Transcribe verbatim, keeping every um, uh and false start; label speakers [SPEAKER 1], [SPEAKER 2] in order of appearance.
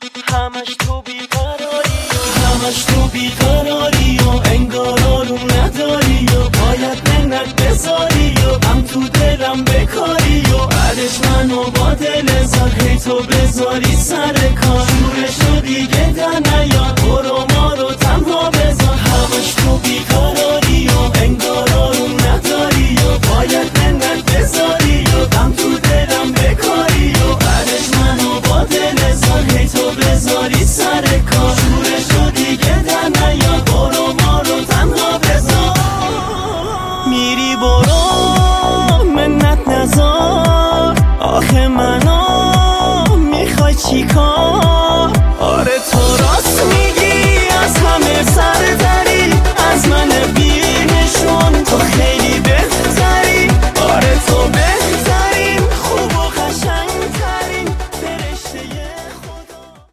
[SPEAKER 1] همش تو بیقراری همش تو بیقراری و انگار آروم نداری و باید منت بذاری و هم تو دلم بکاری و بعدش منو با دل زار هی تو بذاری سر کار شورشو دیگه در نیار برو ما رو تنها بذار همش تو بیقراری و انگار آروم نداری و باید منت بذاری و هم تو دلم بکاری و بعدش منو با دل زار هی تو بذاری سر کار